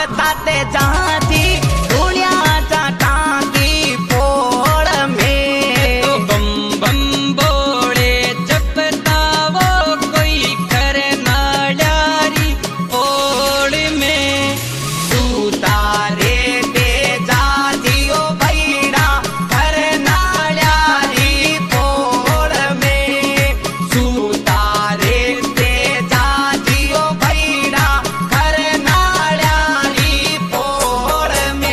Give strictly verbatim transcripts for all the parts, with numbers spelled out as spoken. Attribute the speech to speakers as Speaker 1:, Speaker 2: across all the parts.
Speaker 1: ताते जाती दुनिया चाटाती पोड़ में
Speaker 2: तो बम बम बोले जपता वो कोई करे नाड़ारी पोड़ में
Speaker 1: तू तारे ते जातियो भैड़ा घर नाड़ारी पोड़ में तू तारे ते जातियो भैड़ा घर नाड़ारी पोड़ में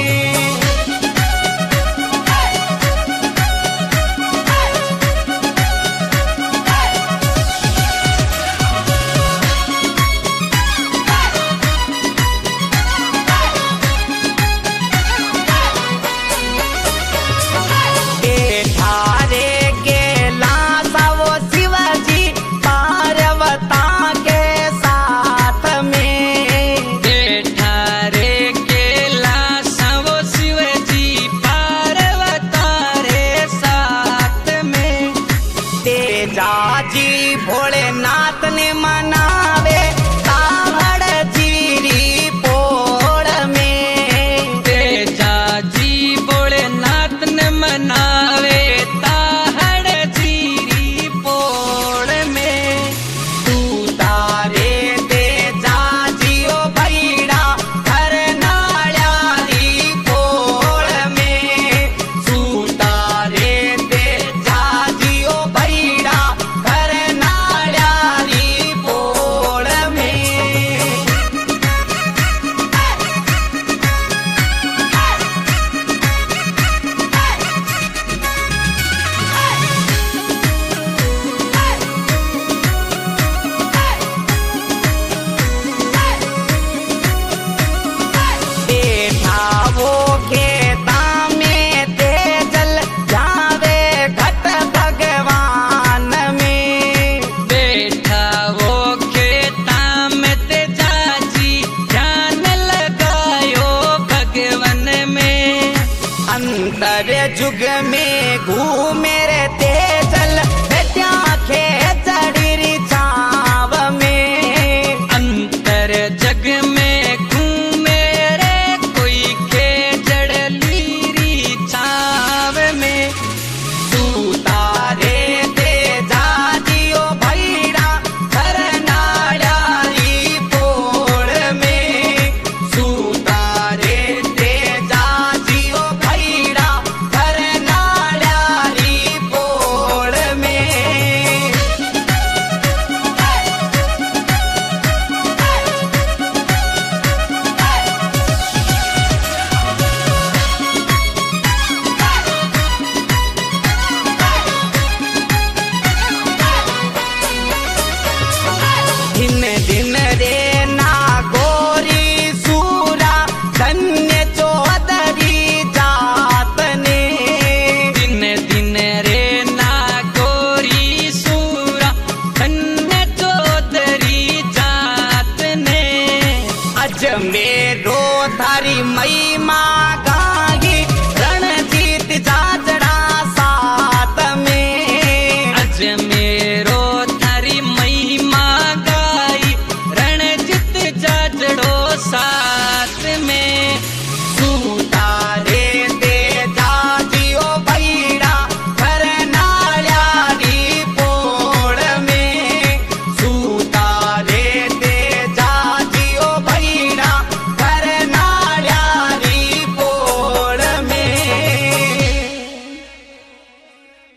Speaker 1: ठारे के लासा वो शिवाजी पार्वता के साथ में
Speaker 2: ठारे के लासा वो शिवजी पार्वता रे साथ में
Speaker 1: तेजाजी भोलेनाथ ने मनावे ताहड़ जीरी पोड़ में
Speaker 2: तेजाजी भोलेनाथ ने मनावे ताहड़ जीरी पोड़ में
Speaker 1: तू तारे तेजाजियो भैड़ा घर नाड़ारी पोड़ में तू तारे तेजाजियो भैड़ा घर नाड़ारी पोड़ में वो खेता में तेजल जावे घट भगवान में
Speaker 2: बैठा वो खेता में तेजाजी ध्यान लगायो भगवन में
Speaker 1: अंतर जुग में घूमे रे तेजल बेटिया खेचड़ी छाव में
Speaker 2: अंतर जग में घूमे रे कोई खेजड़ लीरी छाव में
Speaker 1: तू तारे तेजाजियो भैड़ा घर नाड़ारी पोड़ में तू तारे तेजाजियो भैड़ा घर नाड़ारी पोड़ में दिन दिन रे नागोरी सूरा धन्य चौधरी जात ने
Speaker 2: दिन दिन रे नागोरी सूरा धन्य चौधरी जात ने
Speaker 1: अजमेरो थारी महिमा